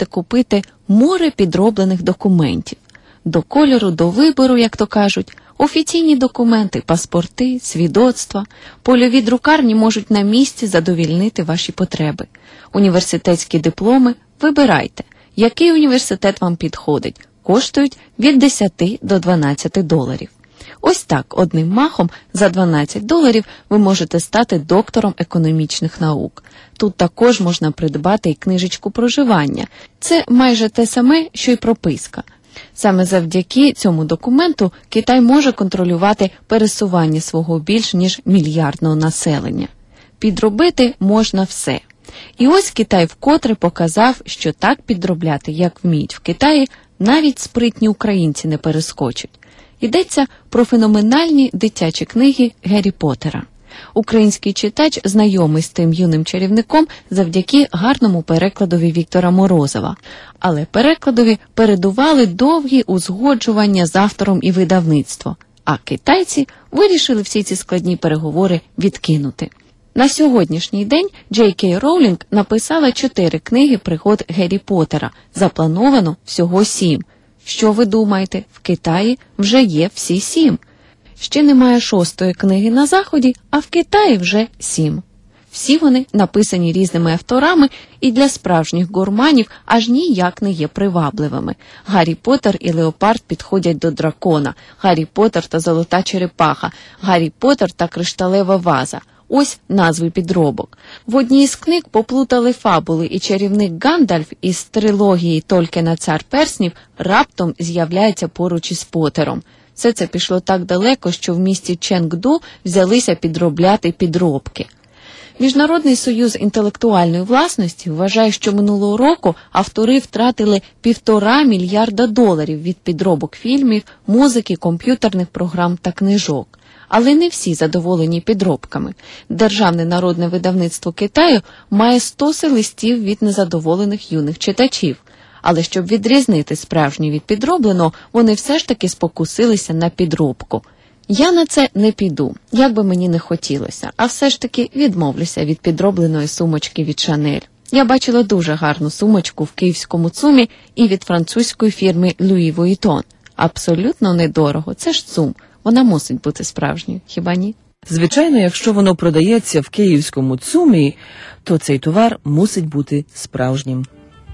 можете купити море підроблених документів. До кольору, до вибору, як то кажуть, офіційні документи, паспорти, свідоцтва, польові друкарні можуть на місці задовільнити ваші потреби. Університетські дипломи – вибирайте, який університет вам підходить, коштують від 10 до 12 доларів. Ось так, одним махом за 12 доларів ви можете стати доктором економічних наук. Тут також можна придбати і книжечку проживання. Це майже те саме, що й прописка. Саме завдяки цьому документу Китай може контролювати пересування свого більш ніж мільярдного населення. Підробити можна все. І ось Китай вкотре показав, що так підробляти, як вміють в Китаї, навіть спритні українці не перескочать. Йдеться про феноменальні дитячі книги Гаррі Поттера. Український читач знайомий з тим юним чарівником завдяки гарному перекладові Віктора Морозова. Але перекладові передували довгі узгоджування з автором і видавництво, а китайці вирішили всі ці складні переговори відкинути. На сьогоднішній день Джей Кей Роулінг написала 4 книги пригод Гаррі Поттера, заплановано всього 7. Що ви думаєте, в Китаї вже є всі 7? Ще немає 6-ї книги на Заході, а в Китаї вже 7. Всі вони написані різними авторами і для справжніх гурманів аж ніяк не є привабливими. Гаррі Поттер і Леопард підходять до дракона, Гаррі Поттер та Золота черепаха, Гаррі Поттер та Кришталева ваза. Ось назви підробок. В одній з книг поплутали фабули, і чарівник Гандальф із трилогії Толкіна «Цар перснів» раптом з'являється поруч із Поттером. Все це пішло так далеко, що в місті Ченгду взялися підробляти підробки. Міжнародний союз інтелектуальної власності вважає, що минулого року автори втратили $1,5 мільярда від підробок фільмів, музики, комп'ютерних програм та книжок. Але не всі задоволені підробками. Державне народне видавництво Китаю має 100 листів від незадоволених юних читачів. Але щоб відрізнити справжнє від підробленого, вони все ж таки спокусилися на підробку. Я на це не піду, як би мені не хотілося, а все ж таки відмовлюся від підробленої сумочки від Шанель. Я бачила дуже гарну сумочку в київському ЦУМі і від французької фірми Луї Вуїтон. Абсолютно недорого, це ж ЦУМ. Вона мусить бути справжньою, хіба ні? Звичайно, якщо воно продається в київському ЦУМі, то цей товар мусить бути справжнім.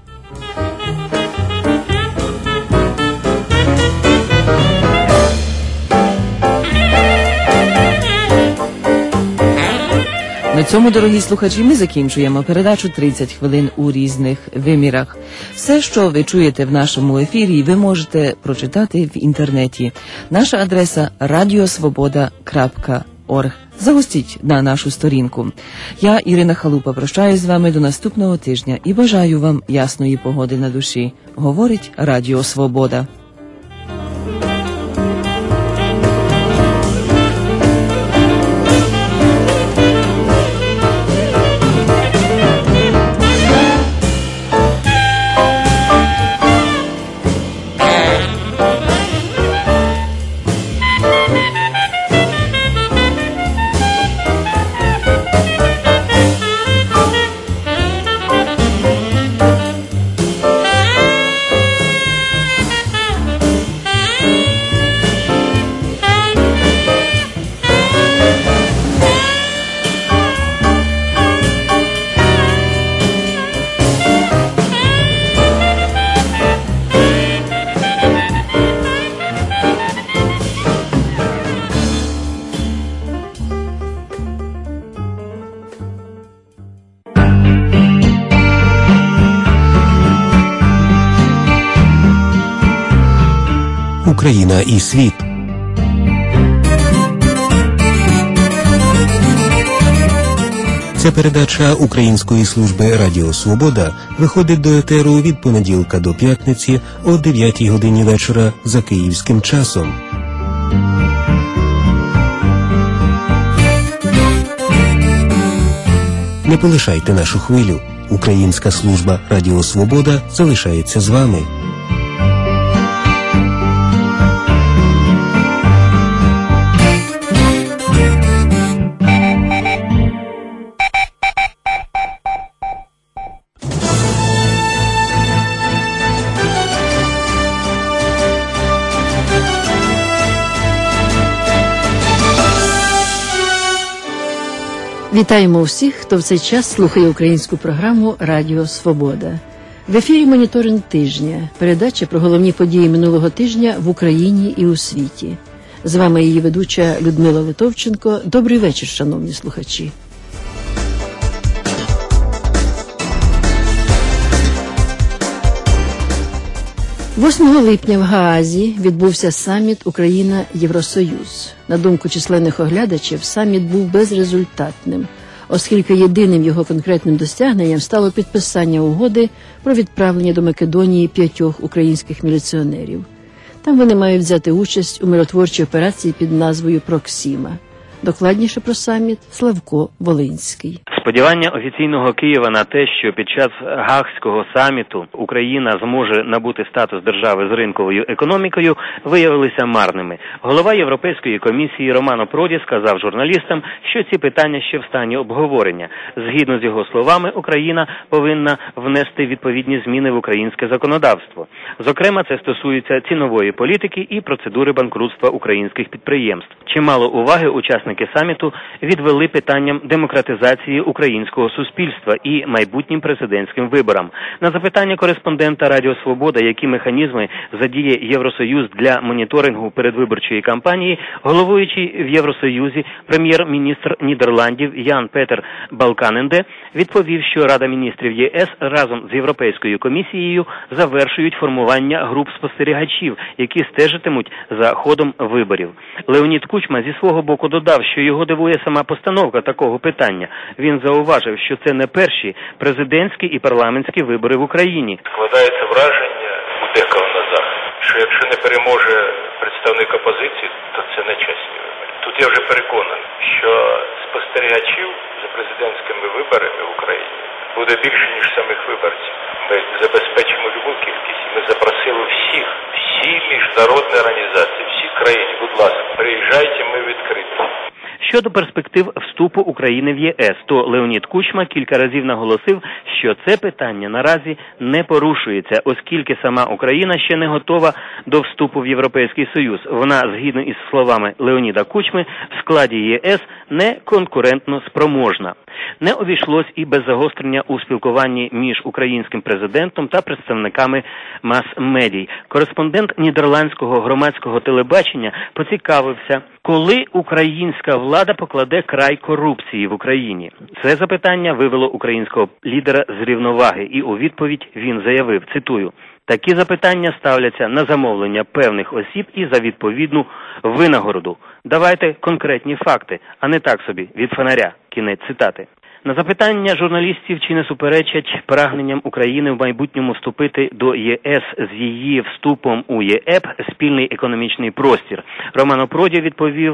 На цьому, дорогі слухачі, ми закінчуємо передачу «30 хвилин у різних вимірах». Все, що ви чуєте в нашому ефірі, ви можете прочитати в інтернеті. Наша адреса radiosvoboda.org. Загостіть на нашу сторінку. Я, Ірина Халупа, прощаюсь з вами до наступного тижня і бажаю вам ясної погоди на душі. Говорить Радіо Свобода. Україна і світ. Ця передача Української служби Радіо Свобода виходить до етеру від понеділка до п'ятниці о 9 годині вечора за київським часом. Не полишайте нашу хвилю. Українська служба Радіо Свобода залишається з вами. Вітаємо усіх, хто в цей час слухає українську програму «Радіо Свобода». В ефірі «Моніторинг тижня» – передача про головні події минулого тижня в Україні і у світі. З вами її ведуча Людмила Литовченко. Добрий вечір, шановні слухачі. «8 липня в Гаазі відбувся саміт Україна-Євросоюз. На думку численних оглядачів, саміт був безрезультатним, оскільки єдиним його конкретним досягненням стало підписання угоди про відправлення до Македонії 5 українських міліціонерів. Там вони мають взяти участь у миротворчій операції під назвою «Проксіма». Докладніше про саміт Славко Волинський. Сподівання офіційного Києва на те, що під час Гаагського саміту Україна зможе набути статус держави з ринковою економікою, виявилися марними. Голова Європейської комісії Романо Проді сказав журналістам, що ці питання ще в стані обговорення. Згідно з його словами, Україна повинна внести відповідні зміни в українське законодавство. Зокрема, це стосується цінової політики і процедури банкрутства українських підприємств. Чимало уваги учасники саміту відвели питанням демократизації українського суспільства і майбутнім президентським виборам. На запитання кореспондента Радіо Свобода, які механізми задіє Євросоюз для моніторингу передвиборчої кампанії, головуючий в Євросоюзі прем'єр-міністр Нідерландів Ян Петер Балканенде відповів, що Рада міністрів ЄС разом з Європейською комісією завершують формування груп спостерігачів, які стежитимуть за ходом виборів. Леонід Кучма зі свого боку додав, що його дивує сама постановка такого питання. Він зауважив, що це не перші президентські і парламентські вибори в Україні. Складається враження у декого на Заході, що якщо не переможе представник опозиції, то це не чесні вибори. Тут я вже переконаний, що спостерігачів за президентськими виборами в Україні буде більше, ніж самих виборців. Ми забезпечимо любу кількість. Ми запросили всі міжнародні організації, всі країни, будь ласка, приїжджайте, ми відкриті. Щодо перспектив вступу України в ЄС, то Леонід Кучма кілька разів наголосив, що це питання наразі не порушується, оскільки сама Україна ще не готова до вступу в Європейський Союз. Вона, згідно із словами Леоніда Кучми, в складі ЄС не конкурентно спроможна. Не обійшлось і без загострення у спілкуванні між українським президентом та представниками мас-медій. Кореспондент нідерландського громадського телебачення поцікавився, коли українська влада покладе край корупції в Україні. Це запитання вивело українського лідера з рівноваги, і у відповідь він заявив, цитую, «Такі запитання ставляться на замовлення певних осіб і за відповідну винагороду. Давайте конкретні факти, а не так собі, від фонаря». Кінець цитати. На запитання журналістів, чи не суперечать прагненням України в майбутньому вступити до ЄС з її вступом у ЄЕП спільний економічний простір, Романо Проді відповів,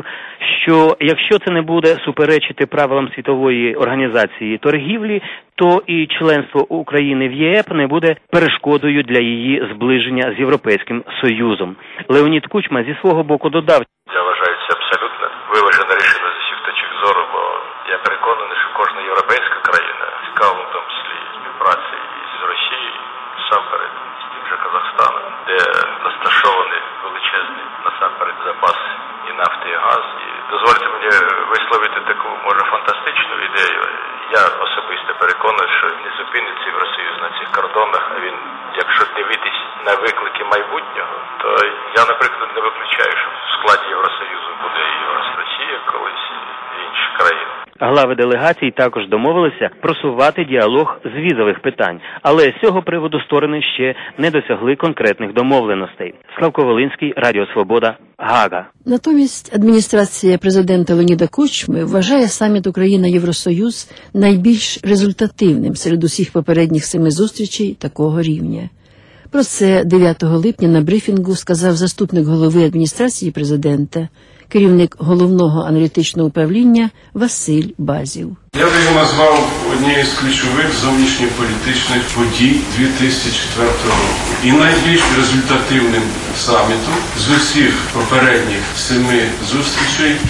що якщо це не буде суперечити правилам Світової організації торгівлі, то і членство України в ЄЕП не буде перешкодою для її зближення з Європейським Союзом. Леонід Кучма зі свого боку додав, я вважаю, це абсолютно виважена рішення з усіх точок зору, бо я переконаний, що кожна європейська країна цікава в тому числі співпраці з Росією, насамперед з тим же Казахстаном, де розташований величезний насамперед запас і нафти, і газ. І дозвольте мені висловити таку, може, фантастичну ідею. Я особисто переконаний, що не зупиниться Євросоюз на цих кордонах, а він, якщо дивитись на виклики майбутнього, то я, наприклад, не виключаю, що в складі Євросоюзу буде і Росія колись, і інші країни. Глави делегацій також домовилися просувати діалог з візових питань, але з цього приводу сторони ще не досягли конкретних домовленостей. Славко Волинський, Радіо Свобода, Гаага. Натомість адміністрація президента Леоніда Кучми вважає саміт Україна-Євросоюз найбільш результативним серед усіх попередніх 7 зустрічей такого рівня. Про це 9 липня на брифінгу сказав заступник голови адміністрації президента, керівник Головного аналітичного управління Василь Базів. Я би його назвав однією з ключових зовнішньополітичних подій 2004 року. І найбільш результативним самітом з усіх попередніх 7 зустрічей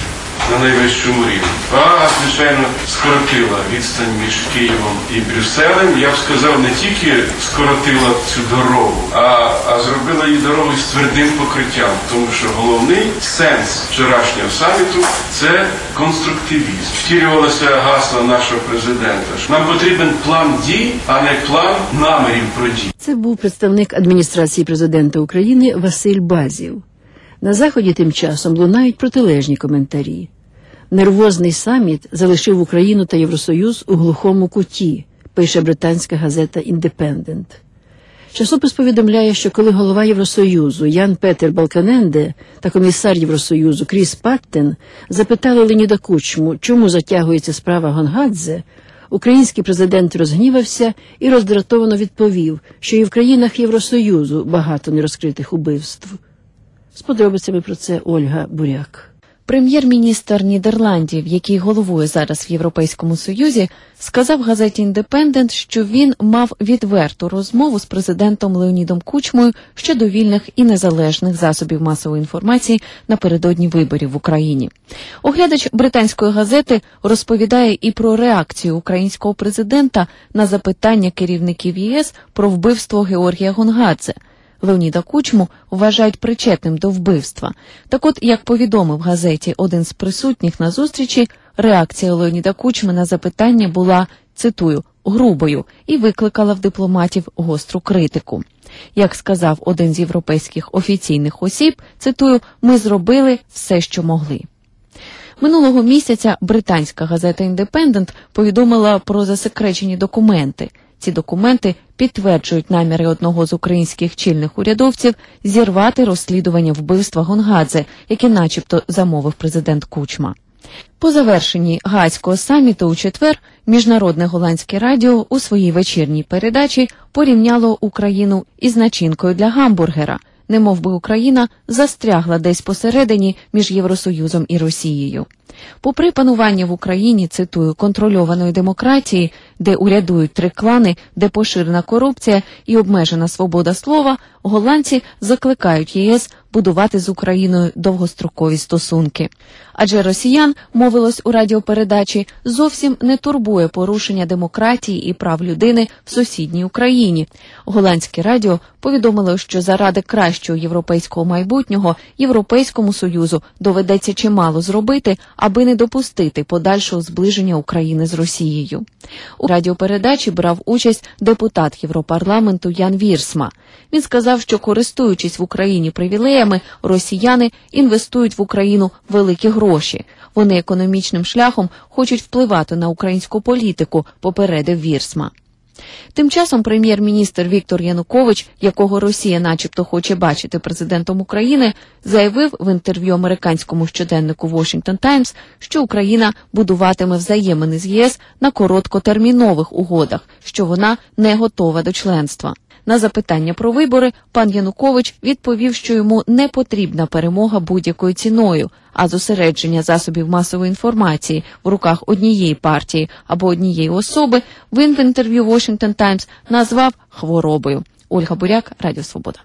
на найвищому рівні. Прага, звичайно, скоротила відстань між Києвом і Брюсселем. Я б сказав, не тільки скоротила цю дорогу, а зробила її дорогою з твердим покриттям. Тому що головний сенс вчорашнього саміту – це конструктивізм. Втілювалося гасло нашого президента. Нам потрібен план дій, а не план намірів про дій. Це був представник адміністрації президента України Василь Базів. На Заході тим часом лунають протилежні коментарі. Нервозний саміт залишив Україну та Євросоюз у глухому куті, пише британська газета «Індепендент». Часопис повідомляє, що коли голова Євросоюзу Ян Петер Балканенде та комісар Євросоюзу Кріс Паттен запитали Леоніда Кучму, чому затягується справа Гонгадзе, український президент розгнівався і роздратовано відповів, що і в країнах Євросоюзу багато нерозкритих убивств. З подробицями про це Ольга Буряк. Прем'єр-міністр Нідерландів, який головує зараз в Європейському Союзі, сказав газеті «Індепендент», що він мав відверту розмову з президентом Леонідом Кучмою щодо вільних і незалежних засобів масової інформації напередодні виборів в Україні. Оглядач британської газети розповідає і про реакцію українського президента на запитання керівників ЄС про вбивство Георгія Гонгадзе. Леоніда Кучму вважають причетним до вбивства. Так от, як повідомив газеті один з присутніх на зустрічі, реакція Леоніда Кучми на запитання була, цитую, грубою і викликала в дипломатів гостру критику. Як сказав один з європейських офіційних осіб, цитую, «Ми зробили все, що могли». Минулого місяця британська газета «Індепендент» повідомила про засекречені документи. Ці документи підтверджують наміри одного з українських чільних урядовців зірвати розслідування вбивства Гонгадзе, яке начебто замовив президент Кучма. По завершенні Гаазького саміту у четвер Міжнародне голландське радіо у своїй вечірній передачі порівняло Україну із начинкою для гамбургера, немовби Україна застрягла десь посередині між Євросоюзом і Росією. Попри панування в Україні, цитую, контрольованої демократії, де урядують три клани, де поширена корупція і обмежена свобода слова, голландці закликають ЄС будувати з Україною довгострокові стосунки. Адже росіян, мовилось у радіопередачі, зовсім не турбує порушення демократії і прав людини в сусідній Україні. Голландське радіо повідомило, що заради кращого європейського майбутнього Європейському Союзу доведеться чимало зробити, аби не допустити подальшого зближення України з Росією. У радіопередачі брав участь депутат Європарламенту Ян Вірсма. Він сказав, що користуючись в Україні привілеями, росіяни інвестують в Україну великі гроші. Вони економічним шляхом хочуть впливати на українську політику, попередив Вірсма. Тим часом прем'єр-міністр Віктор Янукович, якого Росія начебто хоче бачити президентом України, заявив в інтерв'ю американському щоденнику Washington Times, що Україна будуватиме взаємини з ЄС на короткотермінових угодах, що вона не готова до членства. На запитання про вибори пан Янукович відповів, що йому не потрібна перемога будь-якою ціною, а зосередження засобів масової інформації в руках однієї партії або однієї особи він в інтерв'ю Washington Times назвав хворобою. Ольга Буряк, Радіо Свобода.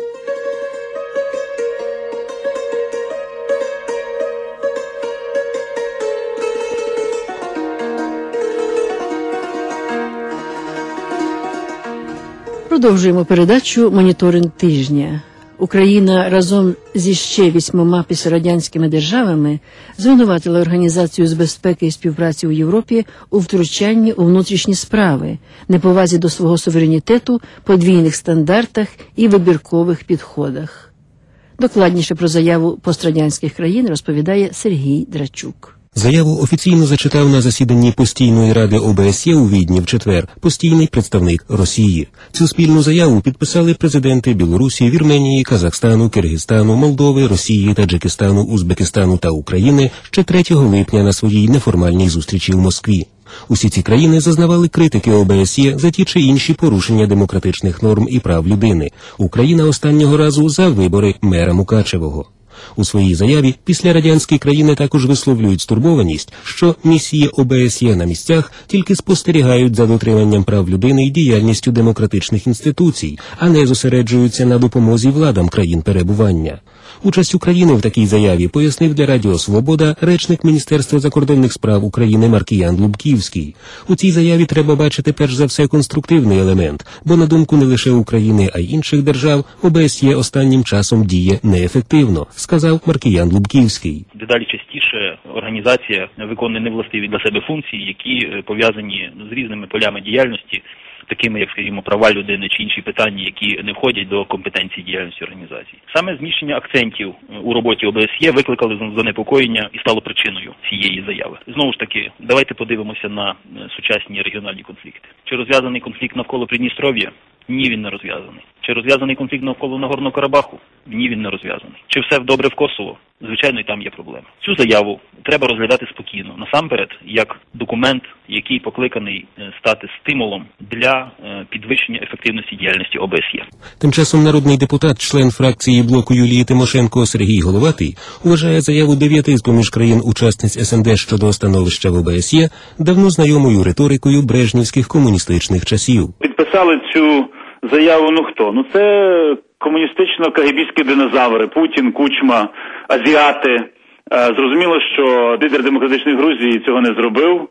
Продовжуємо передачу «Моніторинг тижня». Україна разом зі ще 8 післярадянськими державами звинуватила Організацію з безпеки і співпраці у Європі у втручанні у внутрішні справи, неповазі до свого суверенітету, подвійних стандартах і вибіркових підходах. Докладніше про заяву пострадянських країн розповідає Сергій Драчук. Заяву офіційно зачитав на засіданні Постійної ради ОБСЄ у Відні в четвер постійний представник Росії. Цю спільну заяву підписали президенти Білорусі, Вірменії, Казахстану, Киргизстану, Молдови, Росії, Таджикистану, Узбекистану та України ще 3 липня на своїй неформальній зустрічі в Москві. Усі ці країни зазнавали критики ОБСЄ за ті чи інші порушення демократичних норм і прав людини. Україна останнього разу за вибори мера Мукачевого. У своїй заяві післярадянські країни також висловлюють стурбованість, що місії ОБСЄ на місцях тільки спостерігають за дотриманням прав людини і діяльністю демократичних інституцій, а не зосереджуються на допомозі владам країн перебування. Участь України в такій заяві пояснив для Радіо Свобода речник Міністерства закордонних справ України Маркіян Лубківський. У цій заяві треба бачити перш за все конструктивний елемент, бо на думку не лише України, а й інших держав, ОБСЄ останнім часом діє неефективно, сказав Маркіян Лубківський. Дедалі частіше організація виконує невластиві для себе функції, які пов'язані з різними полями діяльності, такими, як, скажімо, права людини чи інші питання, які не входять до компетенції діяльності організації. Саме зміщення акцентів у роботі ОБСЄ викликали занепокоєння і стало причиною цієї заяви. Знову ж таки, давайте подивимося на сучасні регіональні конфлікти. Чи розв'язаний конфлікт навколо Придністров'я? Ні, він не розв'язаний. Чи розв'язаний конфлікт навколо Нагорного Карабаху? Ні, він не розв'язаний. Чи все добре в Косово? Звичайно, і там є проблеми. Цю заяву треба розглядати спокійно. Насамперед, як документ, який покликаний стати стимулом для підвищення ефективності діяльності ОБСЄ. Тим часом народний депутат, член фракції блоку Юлії Тимошенко Сергій Головатий вважає заяву 9 з-поміж країн-учасниць СНД щодо становища в ОБСЄ давно знайомою риторикою брежнівських комуністичних часів. Підписали цю заяву, хто? Це комуністично-кагебістські динозаври, Путін, Кучма, азіати. Зрозуміло, що лідер демократичної Грузії цього не зробив,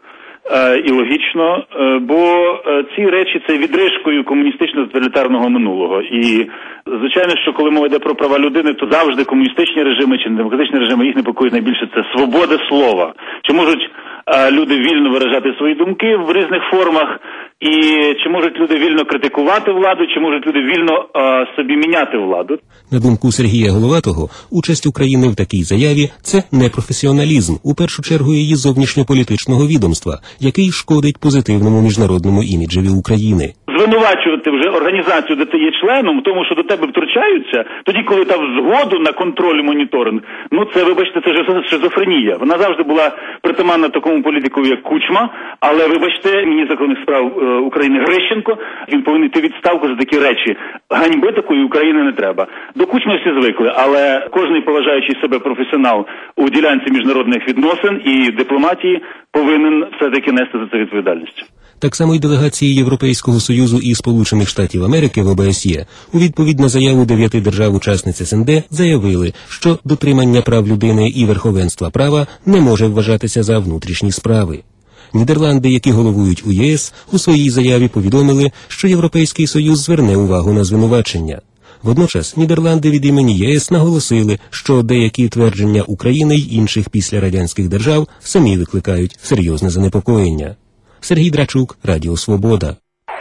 і логічно, бо ці речі – це відрижкою комуністично-тоталітарного минулого. І, звичайно, що коли мова йде про права людини, то завжди комуністичні режими чи демократичні режими, їх непокоїть найбільше – це свобода слова. Чи можуть люди вільно виражати свої думки в різних формах, і чи можуть люди вільно критикувати владу, чи можуть люди вільно собі міняти владу. На думку Сергія Головатого, участь України в такій заяві – це непрофесіоналізм, у першу чергу її зовнішньополітичного відомства, який шкодить позитивному міжнародному іміджеві України. Звинувачувати вже організацію, де ти є членом, тому що до тебе втручаються, тоді, коли там згоду на контроль і моніторинг, це, вибачте, це ж шизофренія. Вона завжди була притаманна такому політику, як Кучма, але, вибачте, міністр закордонних справ України Грищенко, він повинен йти відставку за такі речі. Ганьби такої України не треба. До Кучми всі звикли, але кожний поважаючий себе професіонал у ділянці міжнародних відносин і дипломатії повинен все-таки нести за це відповідальність. Так само й делегації Європейського Союзу і Сполучених Штатів Америки в ОБСЄ у відповідь на заяву 9 держав-учасниць СНД заявили, що дотримання прав людини і верховенства права не може вважатися за внутрішні справи. Нідерланди, які головують у ЄС, у своїй заяві повідомили, що Європейський Союз зверне увагу на звинувачення. Водночас Нідерланди від імені ЄС наголосили, що деякі твердження України й інших післярадянських держав самі викликають серйозне занепокоєння. Сергій Драчук, Радіо Свобода.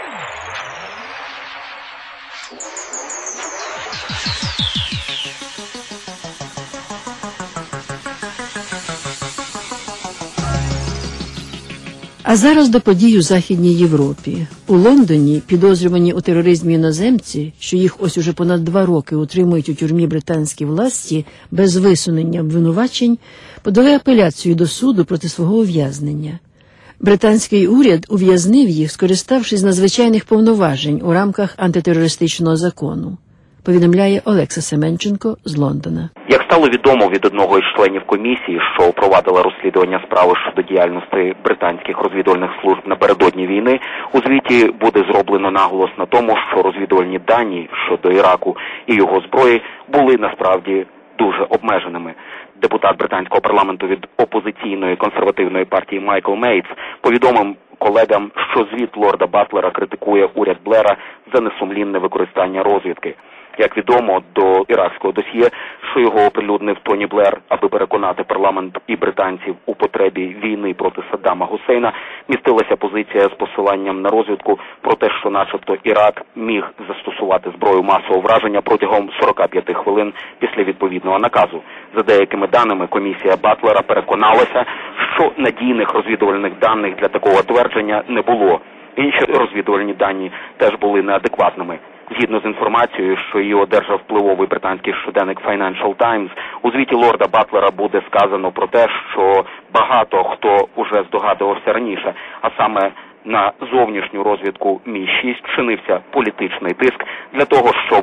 А зараз до подій у Західній Європі. У Лондоні підозрювані у тероризмі іноземці, що їх ось уже понад 2 роки утримують у тюрмі британські власті без висунення обвинувачень, подали апеляцію до суду проти свого ув'язнення. Британський уряд ув'язнив їх, скориставшись надзвичайних повноважень у рамках антитерористичного закону. Повідомляє Олекса Семенченко з Лондона. Як стало відомо від одного із членів комісії, що провадила розслідування справи щодо діяльності британських розвідувальних служб напередодні війни, у звіті буде зроблено наголос на тому, що розвідувальні дані щодо Іраку і його зброї були насправді дуже обмеженими. Депутат британського парламенту від опозиційної консервативної партії Майкл Мейтс повідомив колегам, що звіт лорда Батлера критикує уряд Блера за несумлінне використання розвідки. Як відомо, до іракського досьє, що його оприлюднив Тоні Блер, аби переконати парламент і британців у потребі війни проти Саддама Гусейна, містилася позиція з посиланням на розвідку про те, що начебто Ірак міг застосувати зброю масового враження протягом 45 хвилин після відповідного наказу. За деякими даними, комісія Батлера переконалася, що надійних розвідувальних даних для такого твердження не було. Інші розвідувальні дані теж були неадекватними. Згідно з інформацією, що її одержав впливовий британський щоденник Financial Times, у звіті лорда Батлера буде сказано про те, що багато хто уже здогадувався раніше, а саме на зовнішню розвідку Мі-6 чинився політичний тиск для того, щоб розвідувати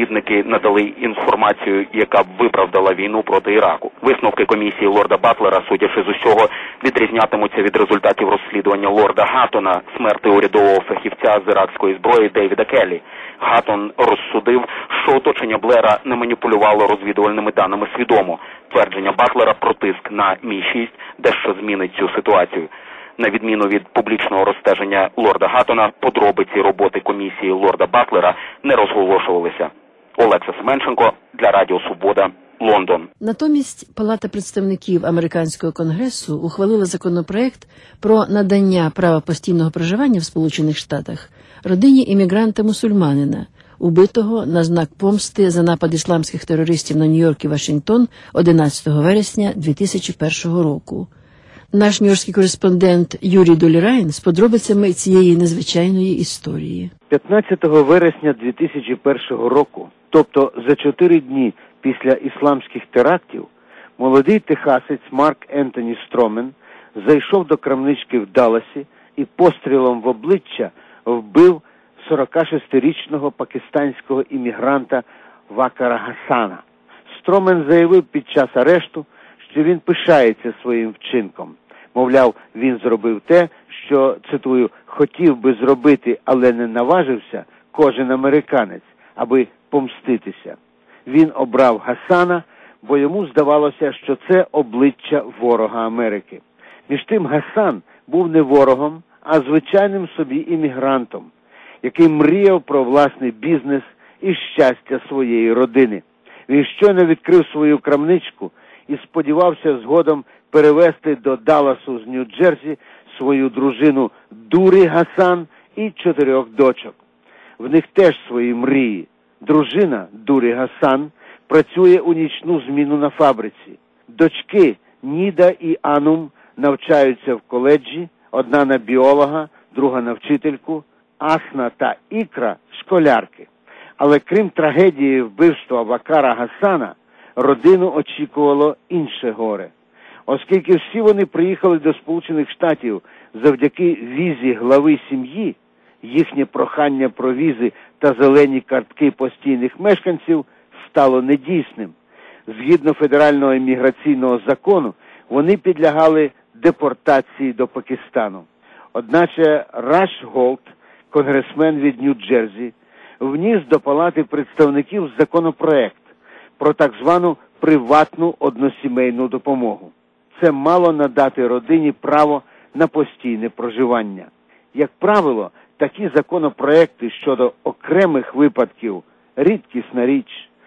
розвідники надали інформацію, яка б виправдала війну проти Іраку. Висновки комісії лорда Батлера, судячи з усього, відрізнятимуться від результатів розслідування лорда Гаттона, смерти урядового фахівця з іракської зброї Дейвіда Келлі. Гаттон розсудив, що оточення Блера не маніпулювало розвідувальними даними свідомо. Твердження Батлера про тиск на Мі-6 дещо змінить цю ситуацію. На відміну від публічного розстеження лорда Гаттона, подробиці роботи комісії лорда Батлера не розголошувалися. Олекса Семенченко для Радіо Свобода, Лондон. Натомість Палата представників Американського конгресу ухвалила законопроект про надання права постійного проживання в Сполучених Штатах родині іммігранта-мусульманина, убитого на знак помсти за напад ісламських терористів на Нью-Йорк і Вашингтон 11 вересня 2001 року. Наш нью-йоркський кореспондент Юрій Долірайн з подробицями цієї незвичайної історії. 15 вересня 2001 року, тобто за 4 дні після ісламських терактів, молодий техасець Марк Ентоні Стромен зайшов до крамнички в Далласі і пострілом в обличчя вбив 46-річного пакистанського іммігранта Вакара Гасана. Стромен заявив під час арешту, що він пишається своїм вчинком. Мовляв, він зробив те, що, цитую, хотів би зробити, але не наважився кожен американець, аби помститися. Він обрав Гасана, бо йому здавалося, що це обличчя ворога Америки. Між тим Гасан був не ворогом, а звичайним собі іммігрантом, який мріяв про власний бізнес і щастя своєї родини. Він щойно відкрив свою крамничку і сподівався згодом перевезти до Далласу з Нью-Джерсі свою дружину Дурі Гасан і 4 дочок. В них теж свої мрії. Дружина Дурі Гасан працює у нічну зміну на фабриці. Дочки Ніда і Анум навчаються в коледжі, одна на біолога, друга на вчительку, Асна та Ікра – школярки. Але крім трагедії вбивства Вакара Гасана, родину очікувало інше горе. Оскільки всі вони приїхали до Сполучених Штатів завдяки візі глави сім'ї, їхнє прохання про візи та зелені картки постійних мешканців стало недійсним. Згідно федерального імміграційного закону, вони підлягали депортації до Пакистану. Одначе Раш Голд, конгресмен від Нью-Джерсі, вніс до Палати представників законопроект про так звану приватну односімейну допомогу. Це мало надати родині право на постійне проживання. Як правило, такі законопроекти щодо окремих випадків – рідкісна річ.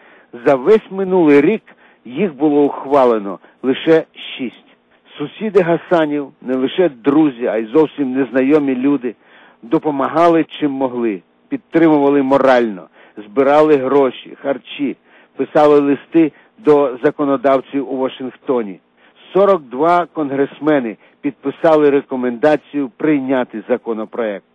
За весь минулий рік їх було ухвалено лише 6. Сусіди Гасанів, не лише друзі, а й зовсім незнайомі люди, допомагали чим могли, підтримували морально, збирали гроші, харчі, писали листи до законодавців у Вашингтоні. 42 конгресмени підписали рекомендацію прийняти законопроект.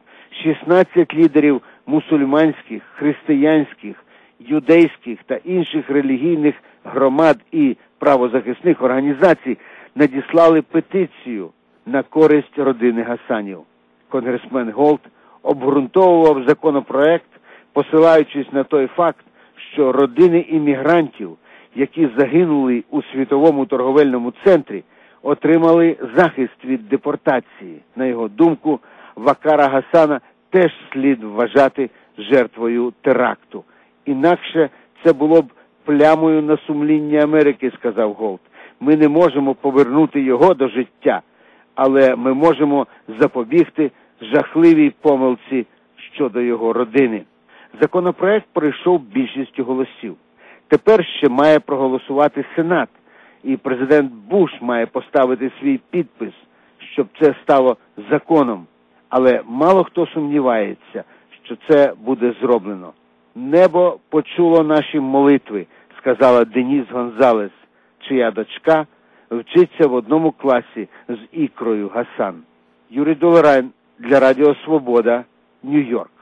16 лідерів мусульманських, християнських, юдейських та інших релігійних громад і правозахисних організацій надіслали петицію на користь родини Гасанів. Конгресмен Голд обґрунтовував законопроект, посилаючись на той факт, що родини іммігрантів, які загинули у Світовому торговельному центрі, отримали захист від депортації. На його думку, Вакара Гасана теж слід вважати жертвою теракту. Інакше це було б плямою на сумлінні Америки, сказав Голд. Ми не можемо повернути його до життя, але ми можемо запобігти жахливій помилці щодо його родини. Законопроект пройшов більшістю голосів. Тепер ще має проголосувати Сенат, і президент Буш має поставити свій підпис, щоб це стало законом. Але мало хто сумнівається, що це буде зроблено. «Небо почуло наші молитви», сказала Деніс Гонзалес, чия дочка вчиться в одному класі з Ікрою Гасан. Юрій Долірайн для Радіо Свобода, Нью-Йорк.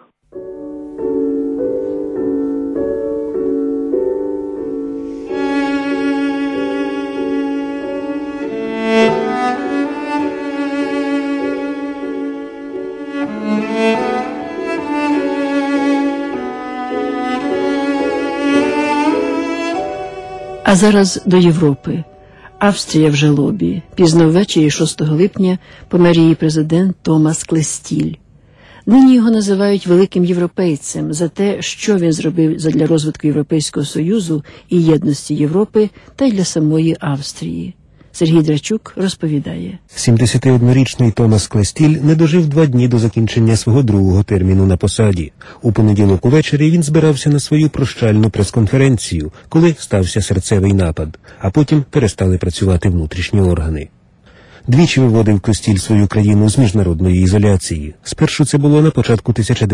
А зараз до Європи. Австрія в жалобі. Пізно ввечері 6 липня помер її президент Томас Клестіль. Нині його називають великим європейцем за те, що він зробив задля розвитку Європейського Союзу і єдності Європи та й для самої Австрії. Сергій Драчук розповідає. 71-річний Томас Клестіль не дожив 2 дні до закінчення свого другого терміну на посаді. У понеділок увечері він збирався на свою прощальну прес-конференцію, коли стався серцевий напад, а потім перестали працювати внутрішні органи. Двічі виводив Клестіль свою країну з міжнародної ізоляції. Спершу це було на початку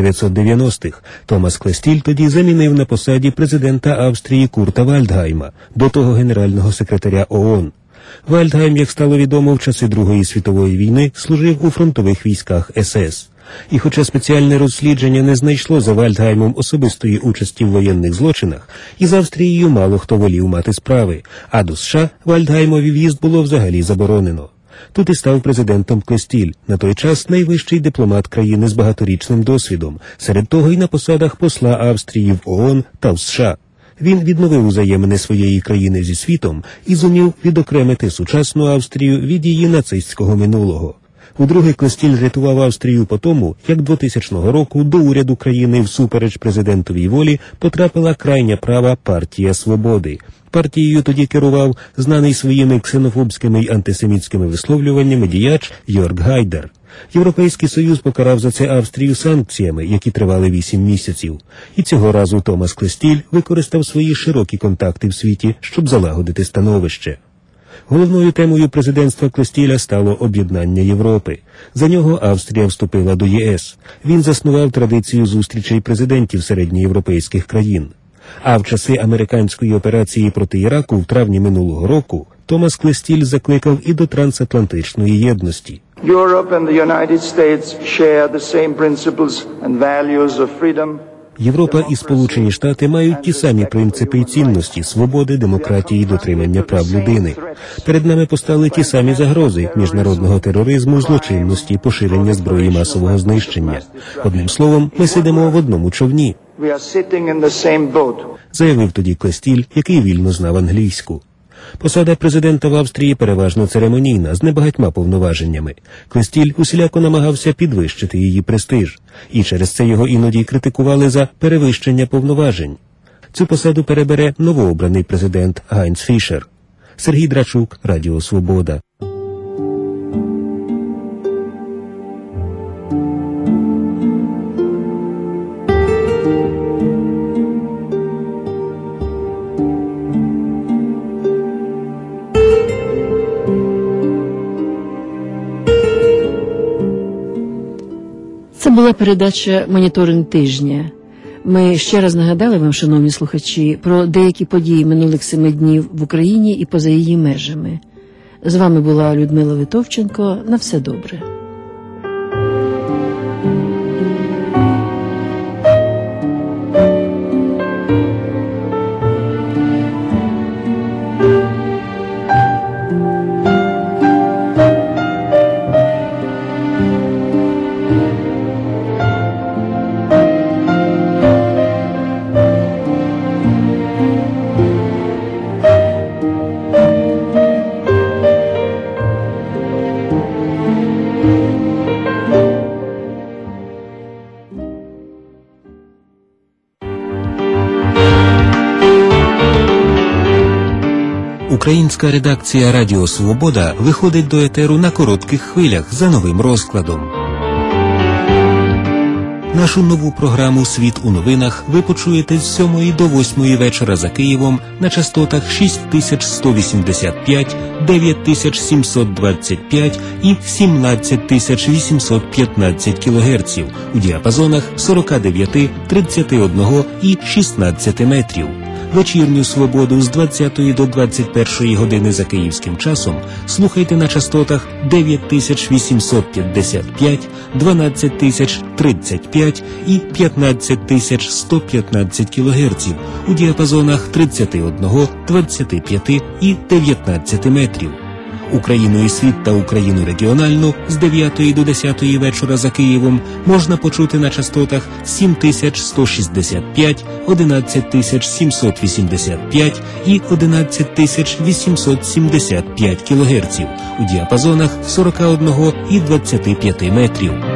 1990-х. Томас Клестіль тоді замінив на посаді президента Австрії Курта Вальдгайма, до того генерального секретаря ООН. Вальдгайм, як стало відомо, в часи Другої світової війни служив у фронтових військах СС. І хоча спеціальне розслідування не знайшло за Вальдгаймом особистої участі в воєнних злочинах, із Австрією мало хто волів мати справи, а до США Вальдгаймові в'їзд було взагалі заборонено. Тут і став президентом Клестіль, на той час найвищий дипломат країни з багаторічним досвідом, серед того й на посадах посла Австрії в ООН та в США. Він відновив взаємини своєї країни зі світом і зумів відокремити сучасну Австрію від її нацистського минулого. Удруге Клестіль рятував Австрію по тому, як 2000 року до уряду країни всупереч президентовій волі потрапила крайня права партія Свободи. Партією тоді керував знаний своїми ксенофобськими й антисемітськими висловлюваннями діяч Йорг Гайдер. Європейський Союз покарав за це Австрію санкціями, які тривали 8 місяців. І цього разу Томас Клестіль використав свої широкі контакти в світі, щоб залагодити становище. Головною темою президентства Клестіля стало об'єднання Європи. За нього Австрія вступила до ЄС. Він заснував традицію зустрічей президентів середньоєвропейських країн. А в часи американської операції проти Іраку в травні минулого року Томас Клестіль закликав і до трансатлантичної єдності. Europe and the United States share the same principles and values of freedom. Європа і Сполучені Штати мають ті самі принципи і цінності – свободи, демократії і дотримання прав людини. Перед нами постали ті самі загрози – міжнародного тероризму, злочинності, поширення зброї масового знищення. Одним словом, ми сидимо в одному човні, заявив тоді Клестіль, який вільно знав англійську. Посада президента в Австрії переважно церемонійна, з небагатьма повноваженнями. Клестіль усіляко намагався підвищити її престиж, і через це його іноді критикували за перевищення повноважень. Цю посаду перебере новообраний президент Гайнц Фішер. Сергій Драчук, Радіо Свобода. Це була передача «Моніторинг тижня». Ми ще раз нагадали вам, шановні слухачі, про деякі події минулих 7 днів в Україні і поза її межами. З вами була Людмила Витовченко. На все добре. Українська редакція Радіо Свобода виходить до етеру на коротких хвилях за новим розкладом. Нашу нову програму «Світ у новинах» ви почуєте з 7 до 8 вечора за Києвом на частотах 6185, 9725 і 17815 кГц у діапазонах 49, 31 і 16 метрів. Вечірню «Свободу» з 20 до 21 години за київським часом слухайте на частотах 9855, 12035 і 15115 кГц у діапазонах 31, 25 і 19 метрів. Україну і світ та Україну регіональну з 9 до 10 вечора за Києвом можна почути на частотах 7165, 11785 і 11875 кГц у діапазонах 41 і 25 метрів.